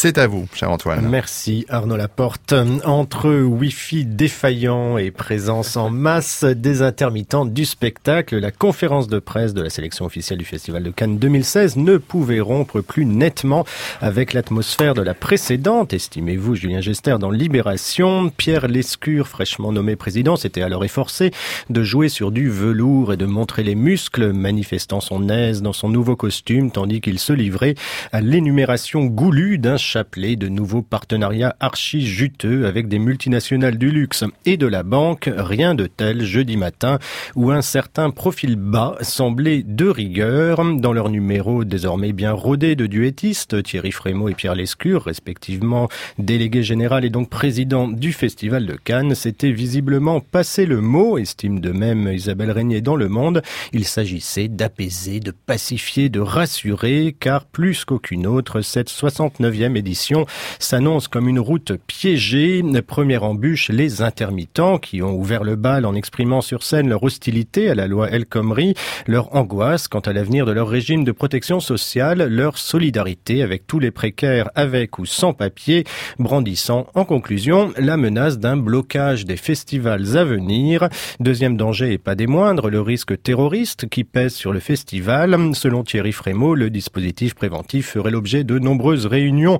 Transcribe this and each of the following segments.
C'est à vous, cher Antoine. Merci Arnaud Laporte. Entre Wi-Fi défaillant et présence en masse des intermittents du spectacle, la conférence de presse de la sélection officielle du Festival de Cannes 2016 ne pouvait rompre plus nettement avec l'atmosphère de la précédente, estimez-vous Julien Gester dans Libération. Pierre Lescure, fraîchement nommé président, s'était alors efforcé de jouer sur du velours et de montrer les muscles, manifestant son aise dans son nouveau costume, tandis qu'il se livrait à l'énumération goulue d'un chapelet de nouveaux partenariats archi-juteux avec des multinationales du luxe et de la banque. Rien de tel jeudi matin où un certain profil bas semblait de rigueur. Dans leur numéro désormais bien rodé de duettistes, Thierry Frémaux et Pierre Lescure, respectivement délégué général et donc président du Festival de Cannes, s'était visiblement passé le mot, estime de même Isabelle Régnier dans Le Monde. Il s'agissait d'apaiser, de pacifier, de rassurer, car plus qu'aucune autre, cette 69e édition s'annonce comme une route piégée. Première embûche, les intermittents qui ont ouvert le bal en exprimant sur scène leur hostilité à la loi El Khomri, leur angoisse quant à l'avenir de leur régime de protection sociale, leur solidarité avec tous les précaires avec ou sans papier, brandissant en conclusion la menace d'un blocage des festivals à venir. Deuxième danger et pas des moindres, le risque terroriste qui pèse sur le festival. Selon Thierry Frémaux, le dispositif préventif ferait l'objet de nombreuses réunions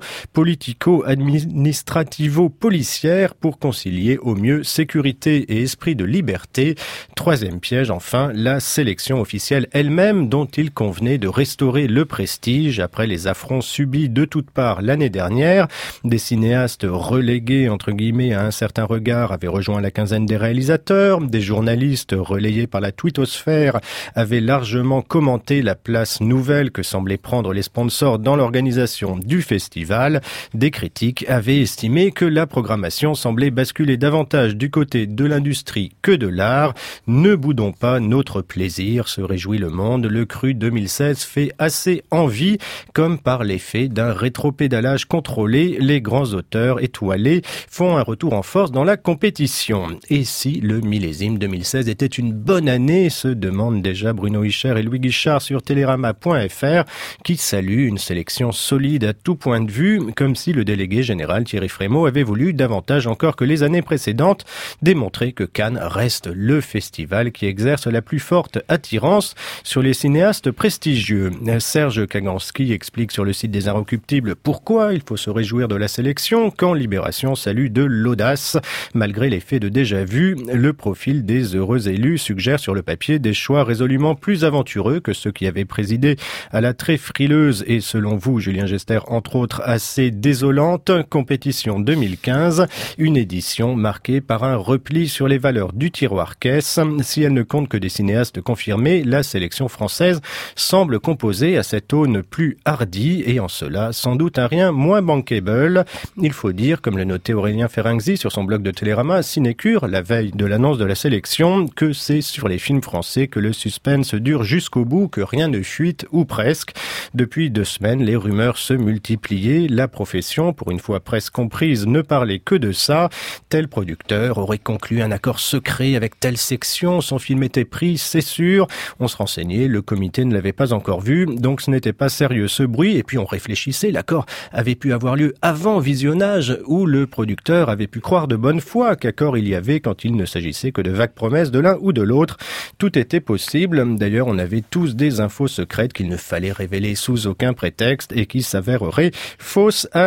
politico-administrativo-policières pour concilier au mieux sécurité et esprit de liberté. Troisième piège, enfin, la sélection officielle elle-même dont il convenait de restaurer le prestige après les affronts subis de toutes parts l'année dernière. Des cinéastes relégués, entre guillemets, à un certain regard avaient rejoint la quinzaine des réalisateurs. Des journalistes relayés par la twittosphère avaient largement commenté la place nouvelle que semblaient prendre les sponsors dans l'organisation du festival. Des critiques avaient estimé que la programmation semblait basculer davantage du côté de l'industrie que de l'art. Ne boudons pas notre plaisir, se réjouit Le Monde. Le Cru 2016 fait assez envie, comme par l'effet d'un rétropédalage contrôlé. Les grands auteurs étoilés font un retour en force dans la compétition. Et si le millésime 2016 était une bonne année, se demandent déjà Bruno Hischer et Louis Guichard sur Télérama.fr, qui saluent une sélection solide à tout point de vue, comme si le délégué général Thierry Frémaux avait voulu, davantage encore que les années précédentes, démontrer que Cannes reste le festival qui exerce la plus forte attirance sur les cinéastes prestigieux. Serge Kaganski explique sur le site des Inrecuptibles pourquoi il faut se réjouir de la sélection quand Libération salue de l'audace. Malgré l'effet de déjà-vu, le profil des heureux élus suggère sur le papier des choix résolument plus aventureux que ceux qui avaient présidé à la très frileuse et, selon vous, Julien Gester, entre autres, assez désolante compétition 2015, une édition marquée par un repli sur les valeurs du tiroir-caisse. Si elle ne compte que des cinéastes confirmés, la sélection française semble composée à cette aune plus hardie et en cela sans doute un rien moins bankable. Il faut dire, comme le notait Aurélien Ferrangzi sur son blog de Télérama, Sinécure, la veille de l'annonce de la sélection, que c'est sur les films français que le suspense dure jusqu'au bout, que rien ne fuite ou presque. Depuis 2 semaines, les rumeurs se multipliaient. La profession, pour une fois presque comprise, ne parlait que de ça. Tel producteur aurait conclu un accord secret avec telle section. Son film était pris, c'est sûr. On se renseignait, le comité ne l'avait pas encore vu, donc ce n'était pas sérieux ce bruit. Et puis on réfléchissait, l'accord avait pu avoir lieu avant visionnage, où le producteur avait pu croire de bonne foi qu'accord il y avait quand il ne s'agissait que de vagues promesses de l'un ou de l'autre. Tout était possible. D'ailleurs, on avait tous des infos secrètes qu'il ne fallait révéler sous aucun prétexte et qui s'avéreraient fausses à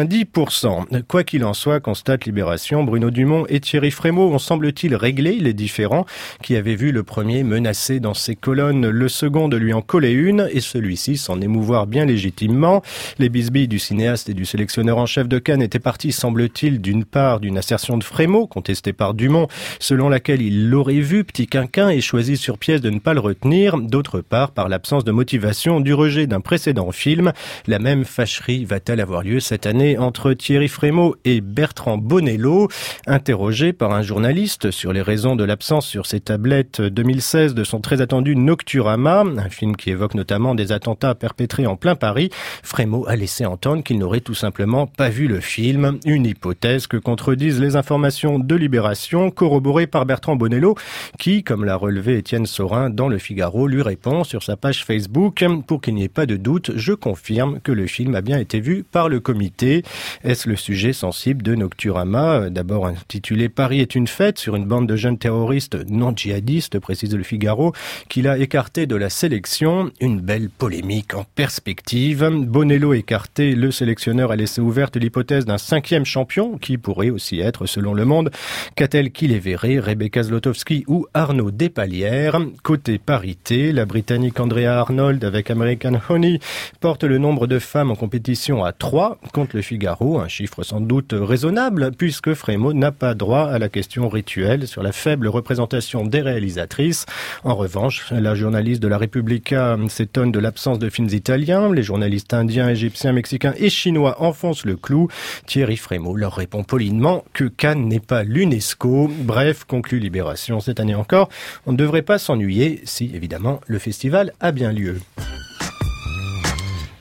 90%. Quoi qu'il en soit, constate Libération, Bruno Dumont et Thierry Frémaux ont semble-t-il réglé les différends qui avaient vu le premier menacer dans ses colonnes, le second de lui en coller une et celui-ci s'en émouvoir bien légitimement. Les bisbilles du cinéaste et du sélectionneur en chef de Cannes étaient partis, semble-t-il, d'une part d'une assertion de Frémaux, contestée par Dumont, selon laquelle il l'aurait vu, petit quinquin, et choisi sur pièce de ne pas le retenir, d'autre part par l'absence de motivation du rejet d'un précédent film. La même fâcherie va-t-elle avoir lieu cette année entre Thierry Frémaux et Bertrand Bonello, interrogé par un journaliste sur les raisons de l'absence sur ses tablettes 2016 de son très attendu Nocturama, un film qui évoque notamment des attentats perpétrés en plein Paris. Frémaux a laissé entendre qu'il n'aurait tout simplement pas vu le film, une hypothèse que contredisent les informations de Libération, corroborées par Bertrand Bonello, qui, comme l'a relevé Étienne Saurin dans Le Figaro, lui répond sur sa page Facebook: « Pour qu'il n'y ait pas de doute, je confirme que le film a bien été vu exclus par le comité. Est-ce le sujet sensible de Nocturama, d'abord intitulé Paris est une fête, sur une bande de jeunes terroristes non djihadistes, précise le Figaro, qu'il a écarté de la sélection. Une belle polémique en perspective. Bonello écarté, le sélectionneur a laissé ouverte l'hypothèse d'un 5e champion, qui pourrait aussi être, selon Le Monde, Catel Kilevere, Rebecca Zlotowski ou Arnaud Despalières. Côté parité, la Britannique Andrea Arnold avec American Honey porte le nombre de femmes en compétition à 3, contre le Figaro, un chiffre sans doute raisonnable, puisque Frémaux n'a pas droit à la question rituelle sur la faible représentation des réalisatrices. En revanche, la journaliste de la Repubblica s'étonne de l'absence de films italiens. Les journalistes indiens, égyptiens, mexicains et chinois enfoncent le clou. Thierry Frémaux leur répond polinement que Cannes n'est pas l'UNESCO. Bref, conclut Libération, cette année encore, on ne devrait pas s'ennuyer si, évidemment, le festival a bien lieu.